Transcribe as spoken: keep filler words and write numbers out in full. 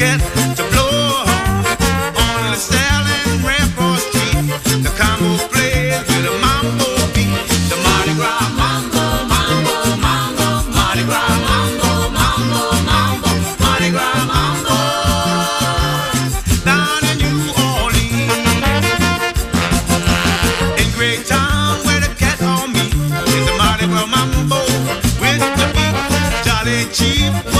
cat to blow on the Stalin Rampart Street. The Congo plays with a mambo beat. The Mardi Gras mambo, mambo, mambo, Mardi Gras mambo, mambo, mambo, Mardi Gras mambo. Down in New Orleans, in Great Town where the cat on me, in the Mardi Gras mambo with the beat, Jolly Chief.